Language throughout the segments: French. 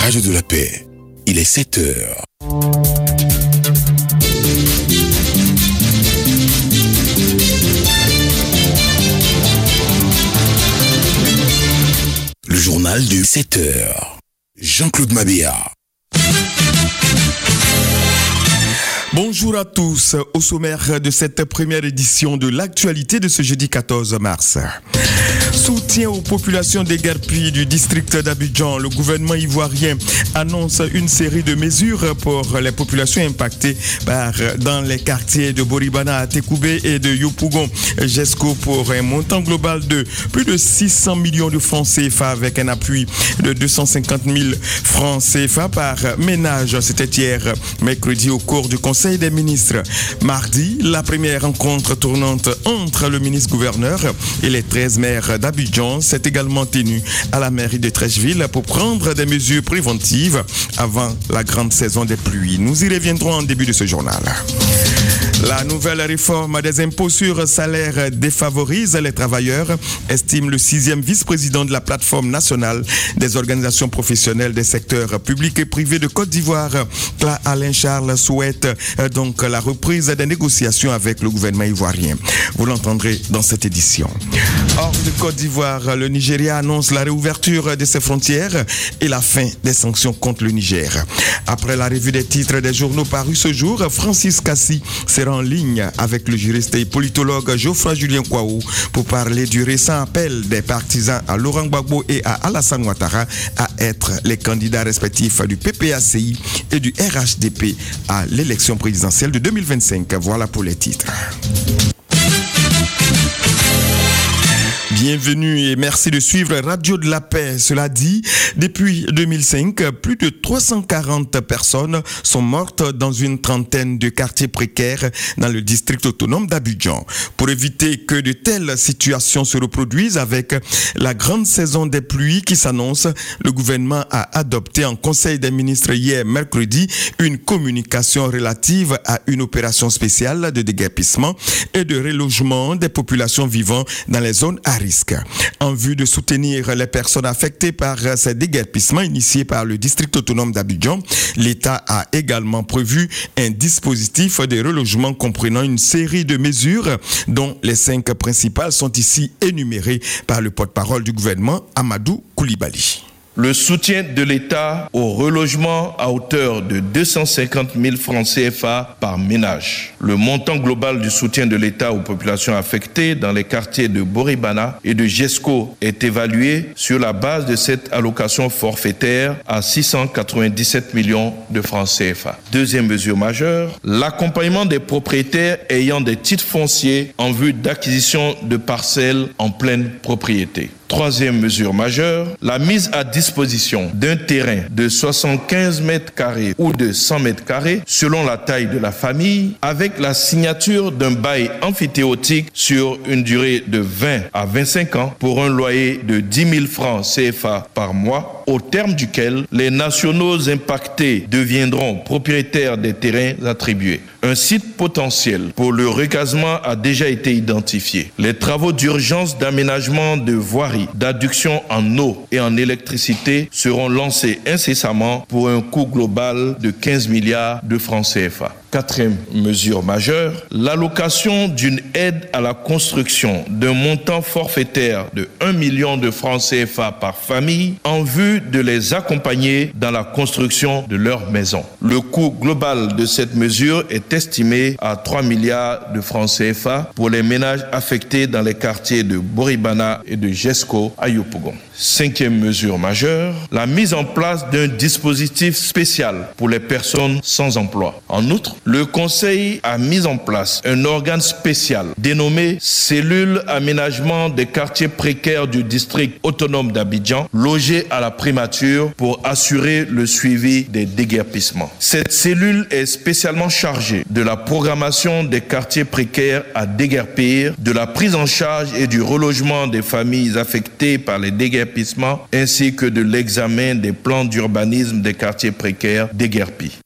Radio de la Paix, il est 7 heures. Le journal de 7 heures. Jean-Claude Mabéa. Bonjour à tous. Au sommaire de cette première édition de l'actualité de ce jeudi 14 mars. Soutien aux populations déguerpies du district d'Abidjan. Le gouvernement ivoirien annonce une série de mesures pour les populations impactées dans les quartiers de Boribana, Tekoubé et de Yopougon. GESCO pour un montant global de plus de 600 millions de francs CFA avec un appui de 250 000 francs CFA par ménage. C'était hier, mercredi, au cours du Conseil des ministres. Mardi, la première rencontre tournante entre le ministre-gouverneur et les 13 maires d'Abidjan s'est également tenue à la mairie de Trècheville pour prendre des mesures préventives avant la grande saison des pluies. Nous y reviendrons en début de ce journal. La nouvelle réforme des impôts sur salaire défavorise les travailleurs, estime le 6e vice-président de la plateforme nationale des organisations professionnelles des secteurs publics et privés de Côte d'Ivoire. Alain Charles souhaite donc la reprise des négociations avec le gouvernement ivoirien. Vous l'entendrez dans cette édition. Hors de Côte d'Ivoire, le Nigeria annonce la réouverture de ses frontières et la fin des sanctions contre le Niger. Après la revue des titres des journaux parus ce jour, Francis Kassi sera en ligne avec le juriste et politologue Geoffroy Julien Kouaou pour parler du récent appel des partisans à Laurent Gbagbo et à Alassane Ouattara à être les candidats respectifs du PPACI et du RHDP à l'élection présidentielle de 2025. Voilà pour les titres. Bienvenue et merci de suivre Radio de la Paix. Cela dit, depuis 2005, plus de 340 personnes sont mortes dans une trentaine de quartiers précaires dans le district autonome d'Abidjan. Pour éviter que de telles situations se reproduisent avec la grande saison des pluies qui s'annonce, le gouvernement a adopté en Conseil des ministres hier mercredi une communication relative à une opération spéciale de déguerpissement et de relogement des populations vivant dans les zones à risque. En vue de soutenir les personnes affectées par ces déguerpissements initiés par le district autonome d'Abidjan, l'État a également prévu un dispositif de relogement comprenant une série de mesures dont les 5 principales sont ici énumérées par le porte-parole du gouvernement, Amadou Koulibaly. Le soutien de l'État au relogement à hauteur de 250 000 francs CFA par ménage. Le montant global du soutien de l'État aux populations affectées dans les quartiers de Boribana et de GESCO est évalué sur la base de cette allocation forfaitaire à 697 millions de francs CFA. Deuxième mesure majeure, l'accompagnement des propriétaires ayant des titres fonciers en vue d'acquisition de parcelles en pleine propriété. Troisième mesure majeure, la mise à disposition d'un terrain de 75 mètres carrés ou de 100 mètres carrés selon la taille de la famille avec la signature d'un bail amphithéotique sur une durée de 20 à 25 ans pour un loyer de 10 000 francs CFA par mois au terme duquel les nationaux impactés deviendront propriétaires des terrains attribués. Un site potentiel pour le recasement a déjà été identifié. Les travaux d'urgence d'aménagement de voiries, d'adduction en eau et en électricité seront lancés incessamment pour un coût global de 15 milliards de francs CFA. Quatrième mesure majeure, l'allocation d'une aide à la construction d'un montant forfaitaire de 1 million de francs CFA par famille en vue de les accompagner dans la construction de leur maison. Le coût global de cette mesure est estimé à 3 milliards de francs CFA pour les ménages affectés dans les quartiers de Boribana et de GESCO à Yopougon. Cinquième mesure majeure, la mise en place d'un dispositif spécial pour les personnes sans emploi. En outre, le Conseil a mis en place un organe spécial dénommé Cellule Aménagement des quartiers précaires du district autonome d'Abidjan, logé à la primature pour assurer le suivi des déguerpissements. Cette cellule est spécialement chargée de la programmation des quartiers précaires à déguerpir, de la prise en charge et du relogement des familles affectées par les déguerpissements ainsi que de l'examen des plans d'urbanisme des quartiers précaires déguerpis.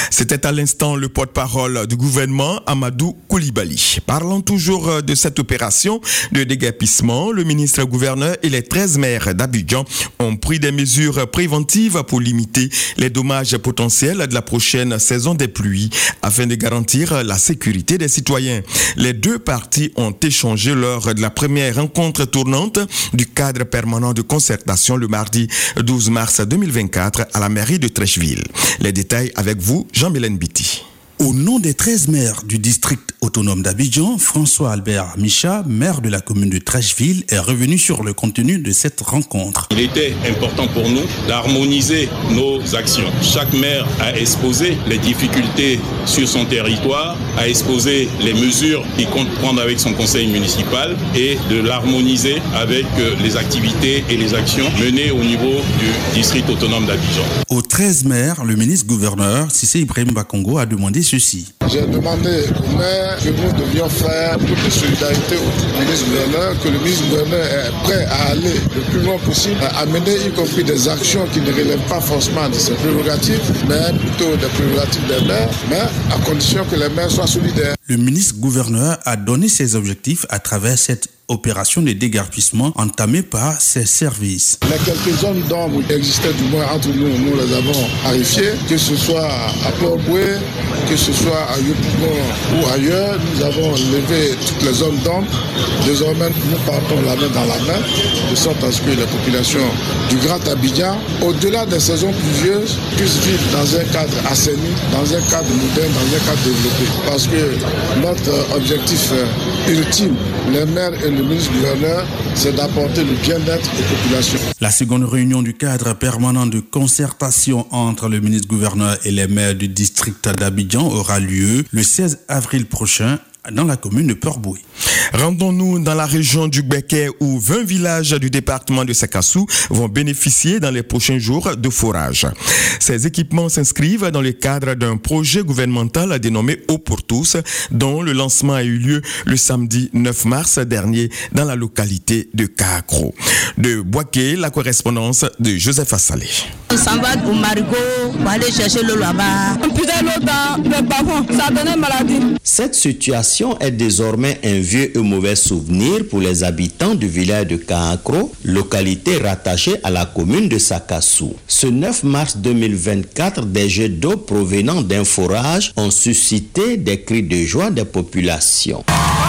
C'était à l'instant le porte-parole du gouvernement, Amadou Koulibaly. Parlant toujours de cette opération de déguerpissement, le ministre-gouverneur et les 13 maires d'Abidjan ont pris des mesures préventives pour limiter les dommages potentiels de la prochaine saison des pluies afin de garantir la sécurité des citoyens. Les deux parties ont échangé lors de la première rencontre tournante du cadre permanent de concertation le mardi 12 mars 2024 à la mairie de Treichville. Les détails avec vous, Jean-Mélène Biti. Au nom des 13 maires du district autonome d'Abidjan, François-Albert Micha, maire de la commune de Treichville, est revenu sur le contenu de cette rencontre. Il était important pour nous d'harmoniser nos actions. Chaque maire a exposé les difficultés sur son territoire, a exposé les mesures qu'il compte prendre avec son conseil municipal et de l'harmoniser avec les activités et les actions menées au niveau du district autonome d'Abidjan. Aux 13 maires, le ministre-gouverneur Cissé Ibrahim Bakongo a demandé ceci. J'ai demandé au maire que nous devions faire toute la solidarité au ministre-gouverneur, que le ministre-gouverneur est prêt à aller le plus loin possible, à mener y compris des actions qui ne relèvent pas forcément de ses prérogatives, mais plutôt des prérogatives des maires, mais à condition que les maires soient solidaires. Le ministre-gouverneur a donné ses objectifs à travers cette opération de déguerpissement entamée par ses services. Les quelques zones d'ombre existaient du moins entre nous les avons clarifiées, que ce soit à Port-Boué, que ce soit à Yopougon ou ailleurs, nous avons levé toutes les zones d'ombre. Désormais, nous partons la main dans la main, de sorte à ce que les populations du Grand Abidjan, au-delà des saisons pluvieuses, puissent vivre dans un cadre assaini, dans un cadre moderne, dans un cadre développé. Parce que notre objectif ultime, les maires et le ministre-gouverneur, c'est d'apporter le bien-être aux populations. La seconde réunion du cadre permanent de concertation entre le ministre-gouverneur et les maires du district d'Abidjan aura lieu le 16 avril prochain dans la commune de Port-Boué. Rendons-nous dans la région du Béquet où 20 villages du département de Sakassou vont bénéficier dans les prochains jours de forage. Ces équipements s'inscrivent dans le cadre d'un projet gouvernemental dénommé Eau pour tous, dont le lancement a eu lieu le samedi 9 mars dernier dans la localité de Kaakro. De Boaké, la correspondance de Joseph Assalé. On s'en va au Marigot pour aller chercher l'eau là-bas. On puisait l'eau dans le bavon, ça donnait maladie. Cette situation est désormais un vieux et mauvais souvenir pour les habitants du village de Kaakro, localité rattachée à la commune de Sakassou. Ce 9 mars 2024, des jets d'eau provenant d'un forage ont suscité des cris de joie des populations.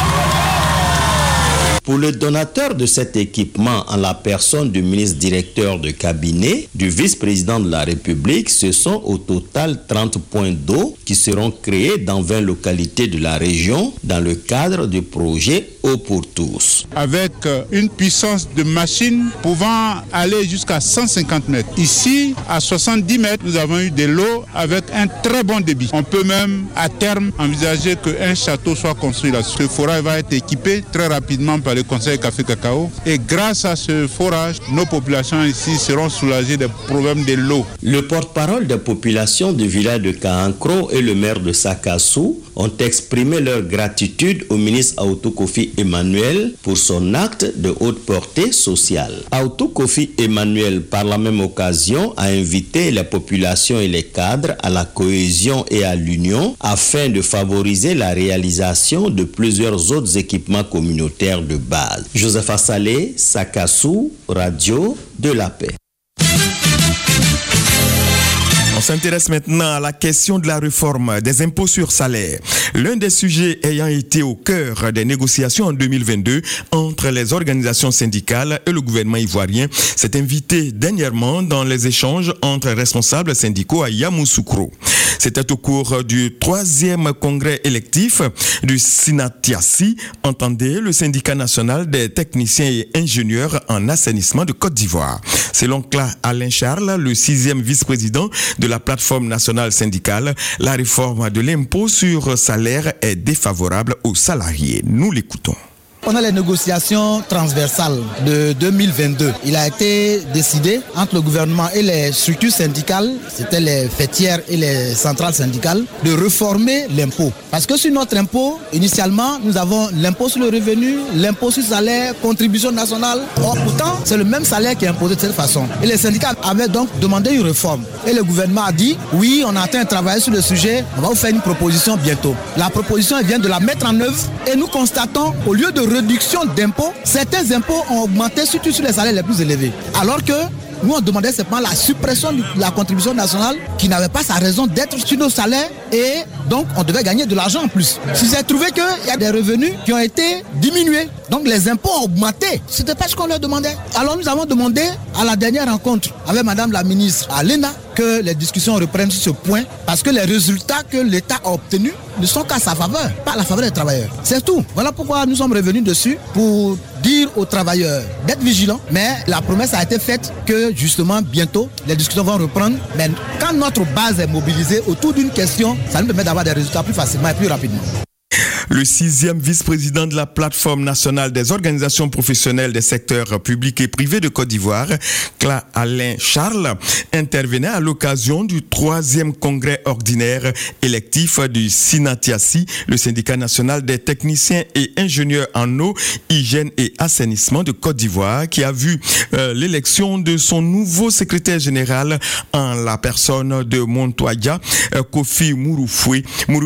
Pour le donateur de cet équipement, en la personne du ministre directeur de cabinet, du vice-président de la République, ce sont au total 30 points d'eau qui seront créés dans 20 localités de la région dans le cadre du projet Eau pour tous. Avec une puissance de machine pouvant aller jusqu'à 150 mètres. Ici, à 70 mètres, nous avons eu de l'eau avec un très bon débit. On peut même, à terme, envisager qu'un château soit construit là. Ce forage va être équipé très rapidement par le Conseil Café Cacao. Et grâce à ce forage, nos populations ici seront soulagées des problèmes de l'eau. Le porte-parole des populations du village de Kaakro et le maire de Sakassou ont exprimé leur gratitude au ministre Aoutou Kofi Emmanuel pour son acte de haute portée sociale. Aoutou Kofi Emmanuel, par la même occasion, a invité les populations et les cadres à la cohésion et à l'union afin de favoriser la réalisation de plusieurs autres équipements communautaires de base. Joseph Assalé, Sakassou, Radio de la Paix. On s'intéresse maintenant à la question de la réforme des impôts sur salaire. L'un des sujets ayant été au cœur des négociations en 2022 entre les organisations syndicales et le gouvernement ivoirien s'est invité dernièrement dans les échanges entre responsables syndicaux à Yamoussoukro. C'était au cours du 3e congrès électif du SINATIASI, entendez le syndicat national des techniciens et ingénieurs en assainissement de Côte d'Ivoire. Selon Alain Charles, le 6e vice-président de la plateforme nationale syndicale, la réforme de l'impôt sur salaire est défavorable aux salariés. Nous l'écoutons. pendant les négociations transversales de 2022, il a été décidé entre le gouvernement et les structures syndicales, c'était les fêtières et les centrales syndicales, de réformer l'impôt. Parce que sur notre impôt, initialement, nous avons l'impôt sur le revenu, l'impôt sur le salaire, contribution nationale. Or, pourtant, c'est le même salaire qui est imposé de cette façon. Et les syndicats avaient donc demandé une réforme. Et le gouvernement a dit, oui, on est en train de travailler sur le sujet, on va vous faire une proposition bientôt. La proposition, elle vient de la mettre en œuvre et nous constatons, au lieu de réduction d'impôts, certains impôts ont augmenté, surtout sur les salaires les plus élevés. Alors que nous, on demandait simplement la suppression de la contribution nationale qui n'avait pas sa raison d'être sur nos salaires et donc on devait gagner de l'argent en plus. Si j'ai trouvé qu'il y a des revenus qui ont été diminués, donc les impôts ont augmenté. Ce n'était pas ce qu'on leur demandait. Alors nous avons demandé à la dernière rencontre avec Madame la ministre Alena que les discussions reprennent sur ce point parce que les résultats que l'État a obtenus ne sont qu'à sa faveur, pas à la faveur des travailleurs. C'est tout. Voilà pourquoi nous sommes revenus dessus pour dire aux travailleurs d'être vigilants. Mais la promesse a été faite que justement bientôt les discussions vont reprendre. Mais quand notre base est mobilisée autour d'une question, ça nous permet d'avoir des résultats plus facilement et plus rapidement. Le 6e vice-président de la plateforme nationale des organisations professionnelles des secteurs publics et privés de Côte d'Ivoire, Cla Alain Charles, intervenait à l'occasion du 3e congrès ordinaire électif du SYNATIASY, le syndicat national des techniciens et ingénieurs en eau, hygiène et assainissement de Côte d'Ivoire, qui a vu l'élection de son nouveau secrétaire général en la personne de Montoya Kofi Mouroufié,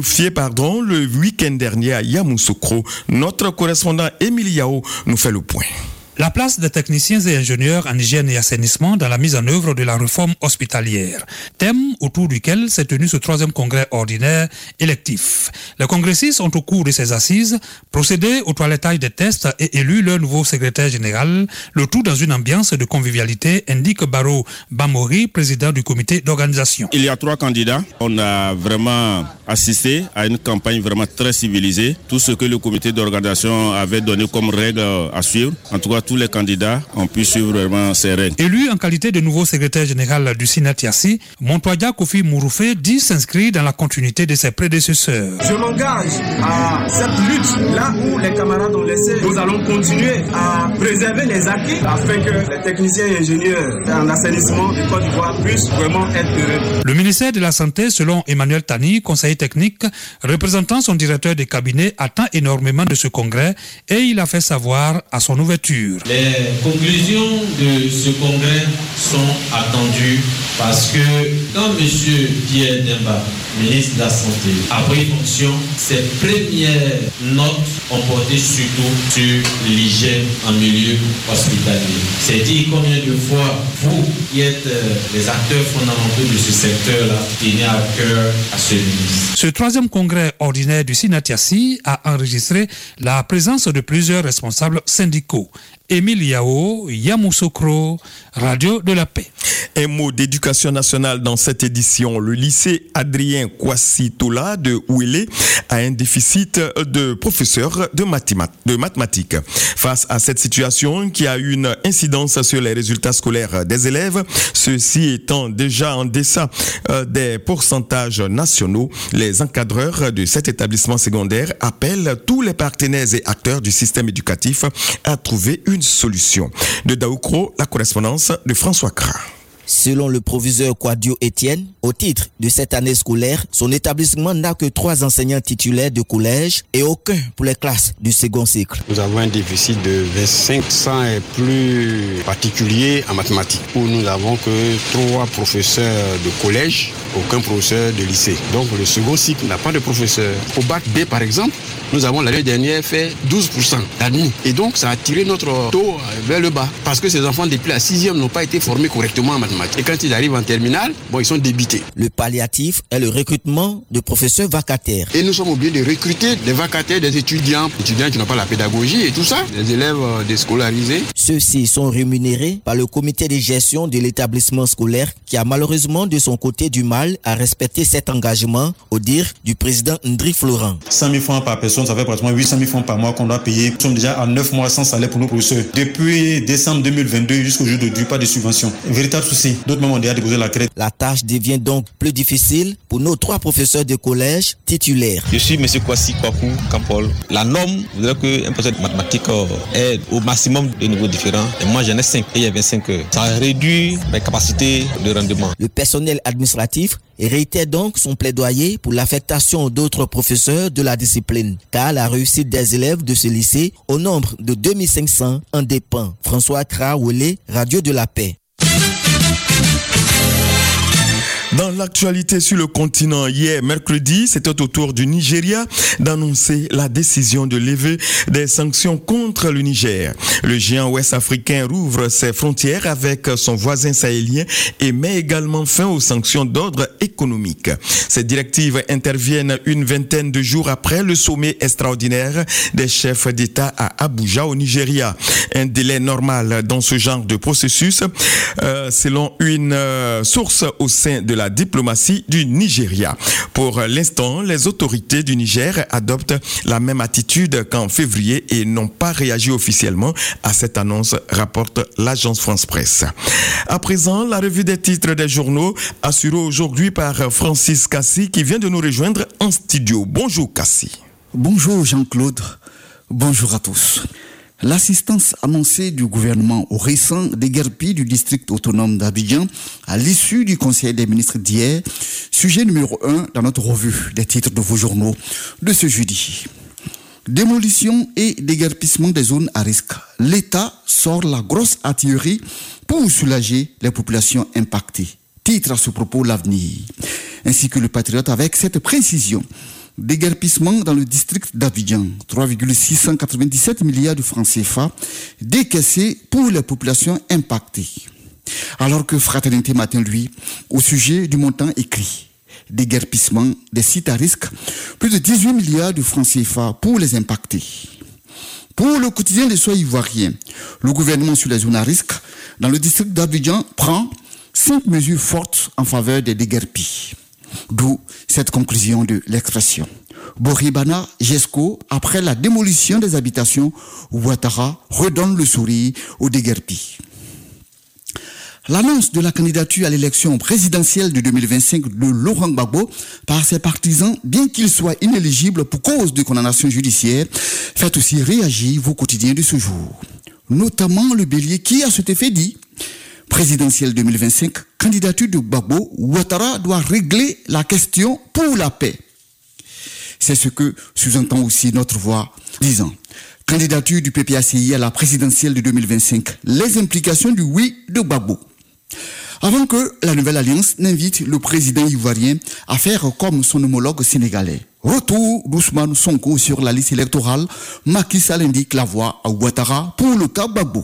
le week-end dernier à Yamoussoukro. Notre correspondant Émilie Yao nous fait le point. La place des techniciens et ingénieurs en hygiène et assainissement dans la mise en œuvre de la réforme hospitalière, thème autour duquel s'est tenu ce 3e congrès ordinaire électif. Les congressistes ont au cours de ces assises procédé au toilettage des tests et élu leur nouveau secrétaire général, le tout dans une ambiance de convivialité, indique Baro Bamori, président du comité d'organisation. Il y a 3 candidats. On a vraiment assisté à une campagne vraiment très civilisée. Tout ce que le comité d'organisation avait donné comme règle à suivre, en tout cas tous les candidats ont pu suivre vraiment ces règles. Élu en qualité de nouveau secrétaire général du SYNATIASY, Montoya Kofi Mouroufié dit s'inscrire dans la continuité de ses prédécesseurs. Je m'engage à cette lutte là où les camarades ont laissé. Nous allons continuer à préserver les acquis afin que les techniciens et ingénieurs en assainissement de Côte d'Ivoire puissent vraiment être heureux. Le ministère de la Santé, selon Emmanuel Tani, conseiller technique, représentant son directeur de cabinet, attend énormément de ce congrès et il a fait savoir à son ouverture. Les conclusions de ce congrès sont attendues parce que quand M. Pierre Demba, ministre de la Santé, a pris fonction, ses premières notes ont porté surtout sur l'hygiène en milieu hospitalier. C'est dire combien de fois vous, qui êtes les acteurs fondamentaux de ce secteur-là, tenez à cœur à ce ministre. Ce 3e congrès ordinaire du SYNATIASY a enregistré la présence de plusieurs responsables syndicaux. Émile Yao, Yamoussoukro, Radio de la Paix. Un mot d'éducation nationale dans cette édition. Le lycée Adrien Kwasi Tola de Ouélé a un déficit de professeurs de mathématiques. Face à cette situation qui a une incidence sur les résultats scolaires des élèves, ceux-ci étant déjà en deçà des pourcentages nationaux, les encadreurs de cet établissement secondaire appellent tous les partenaires et acteurs du système éducatif à trouver une solution. De Daoukro, la correspondance de François Kra. Selon le proviseur Quadio Etienne, au titre de cette année scolaire, son établissement n'a que 3 enseignants titulaires de collège et aucun pour les classes du second cycle. Nous avons un déficit de 2500 et plus particuliers en mathématiques, où nous n'avons que 3 professeurs de collège, aucun professeur de lycée. Donc le second cycle n'a pas de professeur. Au bac B par exemple, nous avons l'année dernière fait 12% d'admis. Et donc ça a tiré notre taux vers le bas. Parce que ces enfants depuis la 6e n'ont pas été formés correctement en mathématiques. Et quand ils arrivent en terminale, ils sont débités. Le palliatif est le recrutement de professeurs vacataires. Et nous sommes obligés de recruter des vacataires, des étudiants qui n'ont pas la pédagogie et tout ça, des élèves déscolarisés. Ceux-ci sont rémunérés par le comité de gestion de l'établissement scolaire qui a malheureusement de son côté du mal à respecter cet engagement, au dire du président Ndri Florent. 100 000 francs par personne, ça fait pratiquement 800 000 francs par mois qu'on doit payer. Nous sommes déjà à 9 mois sans salaire pour nos professeurs. Depuis décembre 2022 jusqu'au jour d'aujourd'hui, pas de subvention. Un véritable souci. passé. D'autres même ont déjà déposé la crête. La tâche devient donc plus difficile pour nos 3 professeurs de collège titulaires. Je suis M. Kwasi Kwaku Kampol. La norme voudrait qu'un professeur de mathématiques ait au maximum de niveaux différents. Et moi, j'en ai 5 et il y a 25 heures. Ça réduit mes capacités de rendement. Le personnel administratif réitère donc son plaidoyer pour l'affectation d'autres professeurs de la discipline, car la réussite des élèves de ce lycée, au nombre de 2500, en dépend. François Traoré, Radio de la Paix. Dans l'actualité sur le continent, hier mercredi, c'était au tour du Nigeria d'annoncer la décision de lever des sanctions contre le Niger. Le géant ouest-africain rouvre ses frontières avec son voisin sahélien et met également fin aux sanctions d'ordre économique. Ces directives interviennent une vingtaine de jours après le sommet extraordinaire des chefs d'État à Abuja au Nigeria. Un délai normal dans ce genre de processus, selon une source au sein de la diplomatie du Nigeria. Pour l'instant, les autorités du Niger adoptent la même attitude qu'en février et n'ont pas réagi officiellement à cette annonce, rapporte l'agence France Presse. À présent, la revue des titres des journaux assurée aujourd'hui par Francis Cassi qui vient de nous rejoindre en studio. Bonjour Cassi. Bonjour Jean-Claude. Bonjour à tous. L'assistance annoncée du gouvernement au récent déguerpi du district autonome d'Abidjan à l'issue du Conseil des ministres d'hier, sujet numéro 1 dans notre revue des titres de vos journaux de ce jeudi. Démolition et déguerpissement des zones à risque. L'État sort la grosse artillerie pour soulager les populations impactées. Titre à ce propos l'Avenir, ainsi que le Patriote avec cette précision. Déguerpissement dans le district d'Abidjan, 3,697 milliards de francs CFA décaissés pour les populations impactées. Alors que Fraternité Matin, lui, au sujet du montant écrit, déguerpissement des sites à risque, plus de 18 milliards de francs CFA pour les impactés. Pour le quotidien des Soins ivoiriens, le gouvernement sur les zones à risque dans le district d'Abidjan prend 5 mesures fortes en faveur des déguerpis. D'où cette conclusion de l'expression. Boribana Gesco, après la démolition des habitations, Ouattara redonne le sourire aux déguerpis. L'annonce de la candidature à l'élection présidentielle de 2025 de Laurent Gbagbo par ses partisans, bien qu'il soit inéligible pour cause de condamnation judiciaire, fait aussi réagir vos quotidiens de ce jour. Notamment le Bélier qui, à cet effet, dit présidentielle 2025, candidature de Gbagbo, Ouattara doit régler la question pour la paix. C'est ce que sous-entend aussi notre voix disant candidature du PPACI à la présidentielle de 2025, les implications du oui de Gbagbo. Avant que la nouvelle alliance n'invite le président ivoirien à faire comme son homologue sénégalais. Retour d'Ousmane Sonko sur la liste électorale, Macky Sall indique la voie à Ouattara pour le cas Gbagbo.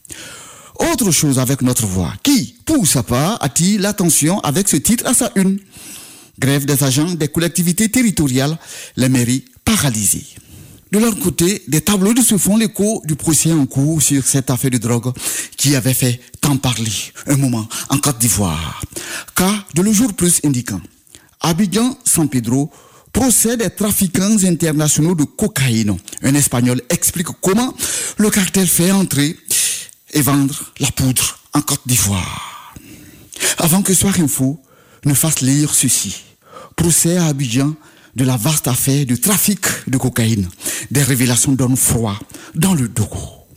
Autre chose avec notre voix, qui, pour sa part, attire l'attention avec ce titre à sa une. Grève des agents des collectivités territoriales, les mairies paralysées. De leur côté, des tabloïds se font l'écho du procès en cours sur cette affaire de drogue qui avait fait tant parler un moment en Côte d'Ivoire. Car de le jour plus indiquant, Abidjan-San Pedro, procès des trafiquants internationaux de cocaïne. Un Espagnol explique comment le cartel fait entrer et vendre la poudre en Côte d'Ivoire. Avant que Soir Info ne fasse lire ceci. Procès à Abidjan de la vaste affaire de trafic de cocaïne. Des révélations donnent froid dans le dos.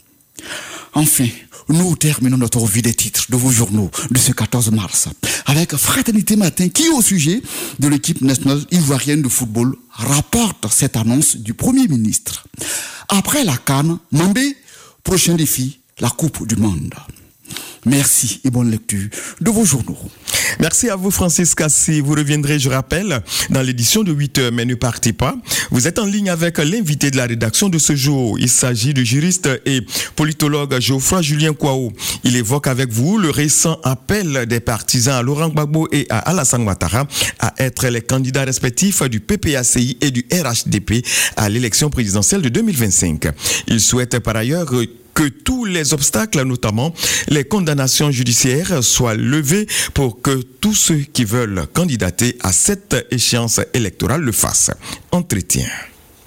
Enfin, nous terminons notre revue des titres de vos journaux de ce 14 mars avec Fraternité Matin qui, au sujet de l'équipe nationale ivoirienne de football, rapporte cette annonce du Premier ministre. Après la CAN, Mambé, prochain défi, la Coupe du Monde. Merci et bonne lecture de vos journaux. Merci à vous Francis Cassi. Vous reviendrez, je rappelle, dans l'édition de 8h, mais ne partez pas. Vous êtes en ligne avec l'invité de la rédaction de ce jour. Il s'agit du juriste et politologue Geoffroy Julien Kouao. Il évoque avec vous le récent appel des partisans à Laurent Gbagbo et à Alassane Ouattara à être les candidats respectifs du PPACI et du RHDP à l'élection présidentielle de 2025. Il souhaite par ailleurs que tous les obstacles, notamment les condamnations judiciaires, soient levés pour que tous ceux qui veulent candidater à cette échéance électorale le fassent. Entretien.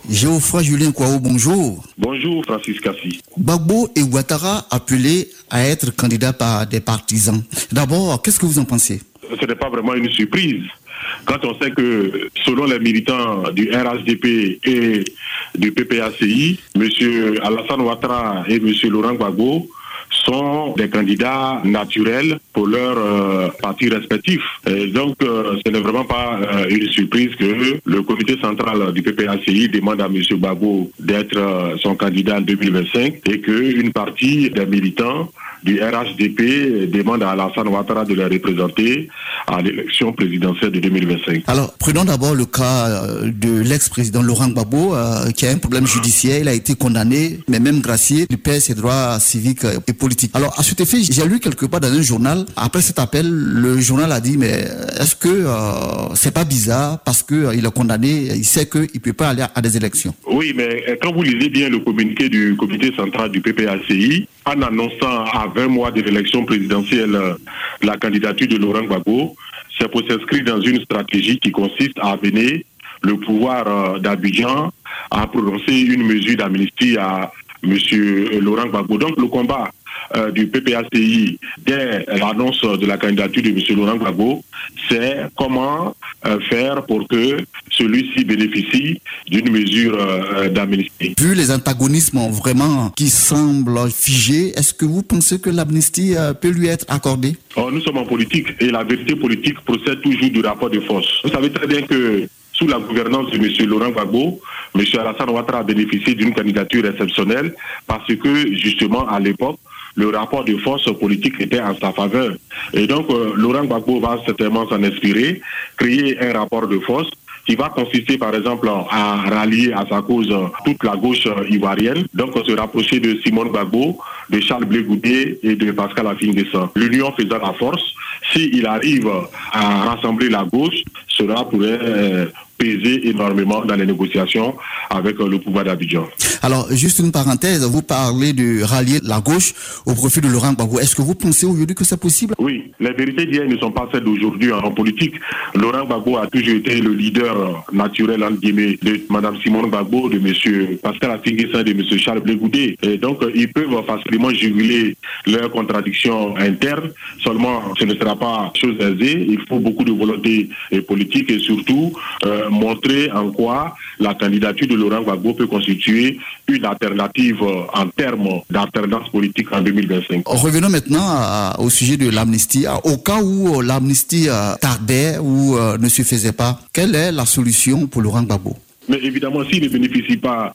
Geoffroy Julien Kouao, bonjour. Bonjour Francis Kassi. Gbagbo et Ouattara appelés à être candidats par des partisans. D'abord, qu'est-ce que vous en pensez? Ce n'est pas vraiment une surprise. Quand on sait que, selon les militants du RHDP et du PPACI, M. Alassane Ouattara et M. Laurent Gbagbo sont des candidats naturels pour leurs partis respectifs. Et donc, ce n'est vraiment pas une surprise que le comité central du PPACI demande à M. Gbagbo d'être son candidat en 2025 et qu'une partie des militants du RHDP demande à Alassane Ouattara de le représenter à l'élection présidentielle de 2025. Alors, prenons d'abord le cas de l'ex-président Laurent Gbagbo qui a un problème judiciaire. Il a été condamné, mais même gracié. Il perd ses droits civiques et politiques. Alors, à cet effet, j'ai lu quelque part dans un journal, après cet appel, le journal a dit, mais est-ce que c'est pas bizarre parce qu'il est condamné, il sait qu'il ne peut pas aller à des élections? Oui, mais quand vous lisez bien le communiqué du comité central du PPACI, en annonçant à 20 mois de l'élection présidentielle la candidature de Laurent Gbagbo, c'est pour s'inscrire dans une stratégie qui consiste à amener le pouvoir d'Abidjan à prononcer une mesure d'amnistie à M. Laurent Gbagbo. Donc le combat du PPACI dès l'annonce de la candidature de M. Laurent Gbagbo, c'est comment faire pour que celui-ci bénéficie d'une mesure d'amnistie. Vu les antagonismes vraiment qui semblent figés, est-ce que vous pensez que l'amnistie peut lui être accordée? Nous sommes en politique et la vérité politique procède toujours du rapport de force. Vous savez très bien que sous la gouvernance de M. Laurent Gbagbo, M. Alassane Ouattara a bénéficié d'une candidature exceptionnelle parce que justement à l'époque, le rapport de force politique était en sa faveur. Et donc, Laurent Gbagbo va certainement s'en inspirer, créer un rapport de force qui va consister par exemple à rallier à sa cause toute la gauche ivoirienne, donc se rapprocher de Simone Gbagbo, de Charles Blé Goudé et de Pascal Affi-N'Guessan. L'union faisant la force, s'il arrive à rassembler la gauche, cela pourrait peser énormément dans les négociations avec le pouvoir d'Abidjan. Alors, juste une parenthèse, vous parlez de rallier la gauche au profit de Laurent Gbagbo. Est-ce que vous pensez aujourd'hui que c'est possible? Oui, les vérités d'hier ne sont pas celles d'aujourd'hui en politique. Laurent Gbagbo a toujours été le leader naturel, entre guillemets, de Mme Simone Gbagbo, de M. Pascal Affi-N'Guessan, de M. Charles Blé Goudé. Et donc, ils peuvent facilement juguler leurs contradictions internes. Seulement, ce ne sera pas chose aisée. Il faut beaucoup de volonté politique et surtout montrer en quoi la candidature de Laurent Gbagbo peut constituer une alternative en termes d'alternance politique en 2025. Revenons maintenant au sujet de l'amnistie. Au cas où l'amnistie tardait ou ne se faisait pas, quelle est la solution pour Laurent Gbagbo? Mais évidemment, s'il ne bénéficie pas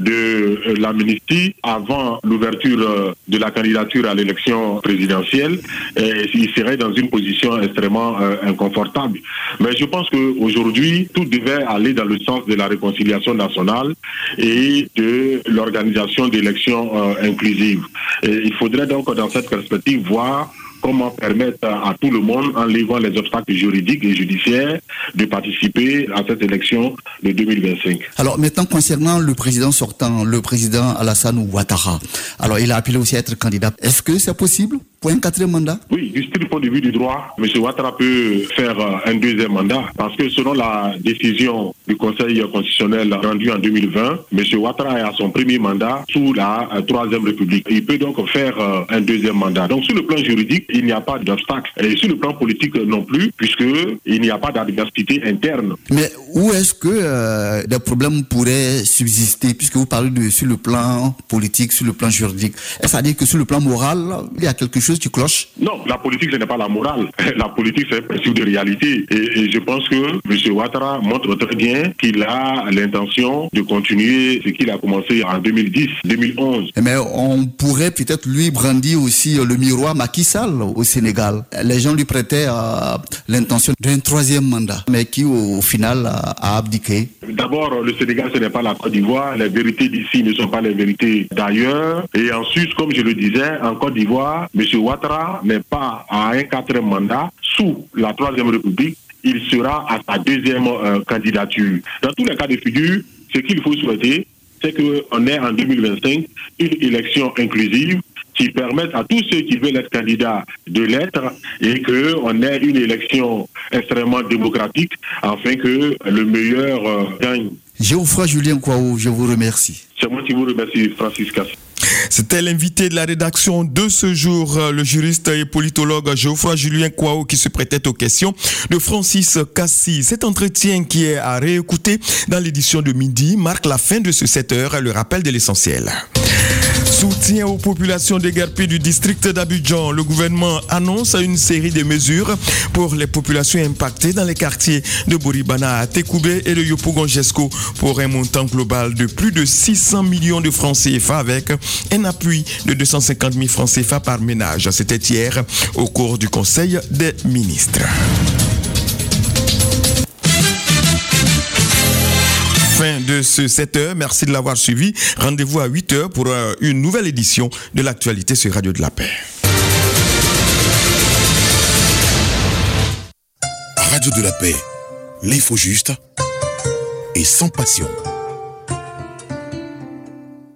de l'amnistie avant l'ouverture de la candidature à l'élection présidentielle, il serait dans une position extrêmement inconfortable. Mais je pense qu'aujourd'hui, tout devait aller dans le sens de la réconciliation nationale et de l'organisation d'élections inclusives. Et il faudrait donc, dans cette perspective, voir comment permettre à tout le monde, en levant les obstacles juridiques et judiciaires, de participer à cette élection de 2025. Alors maintenant, concernant le président sortant, le président Alassane Ouattara, alors il a appelé aussi à être candidat. Est-ce que c'est possible pour un 4e mandat? Oui, du strict point de vue du droit, M. Ouattara peut faire un 2e mandat parce que selon la décision du Conseil constitutionnel rendue en 2020, M. Ouattara est à son 1er mandat sous la 3e République. Il peut donc faire un 2e mandat. Donc sur le plan juridique, il n'y a pas d'obstacle. Et sur le plan politique non plus, puisqu'il n'y a pas d'adversité interne. Mais où est-ce que des problèmes pourraient subsister, puisque vous parlez sur le plan politique, sur le plan juridique? Est-ce à dire que sur le plan moral, il y a quelque chose qui cloche? Non, la politique, ce n'est pas la morale. La politique, c'est un principe de réalité. Et je pense que M. Ouattara montre très bien qu'il a l'intention de continuer ce qu'il a commencé en 2010, 2011. Mais on pourrait peut-être lui brandir aussi le miroir Macky Sall au Sénégal. Les gens lui prêtaient l'intention d'un 3e mandat, mais qui au final a abdiqué. D'abord, le Sénégal, ce n'est pas la Côte d'Ivoire. Les vérités d'ici ne sont pas les vérités d'ailleurs. Et ensuite, comme je le disais, en Côte d'Ivoire, M. Ouattara n'est pas à un 4e mandat. Sous la 3e République, il sera à sa 2e candidature. Dans tous les cas de figure, ce qu'il faut souhaiter, c'est qu'on ait en 2025 une élection inclusive qui permette à tous ceux qui veulent être candidats de l'être et qu'on ait une élection extrêmement démocratique afin que le meilleur gagne Geoffroy Julien Kouao, je vous remercie. C'est moi qui vous remercie, Francis Kassi. C'était l'invité de la rédaction de ce jour, le juriste et politologue Geoffroy Julien Kouao, qui se prêtait aux questions de Francis Kassi. Cet entretien qui est à réécouter dans l'édition de midi marque la fin de ce 7h, le rappel de l'essentiel. Soutien aux populations déguerpies du district d'Abidjan. Le gouvernement annonce une série de mesures pour les populations impactées dans les quartiers de Boribana, Tekoubé et de Yopougon-Jesco pour un montant global de plus de 600 millions de francs CFA avec un appui de 250 000 francs CFA par ménage. C'était hier au cours du Conseil des ministres. Fin de ce 7h, merci de l'avoir suivi. Rendez-vous à 8h pour une nouvelle édition de l'actualité sur Radio de la Paix. Radio de la Paix, l'info juste et sans passion.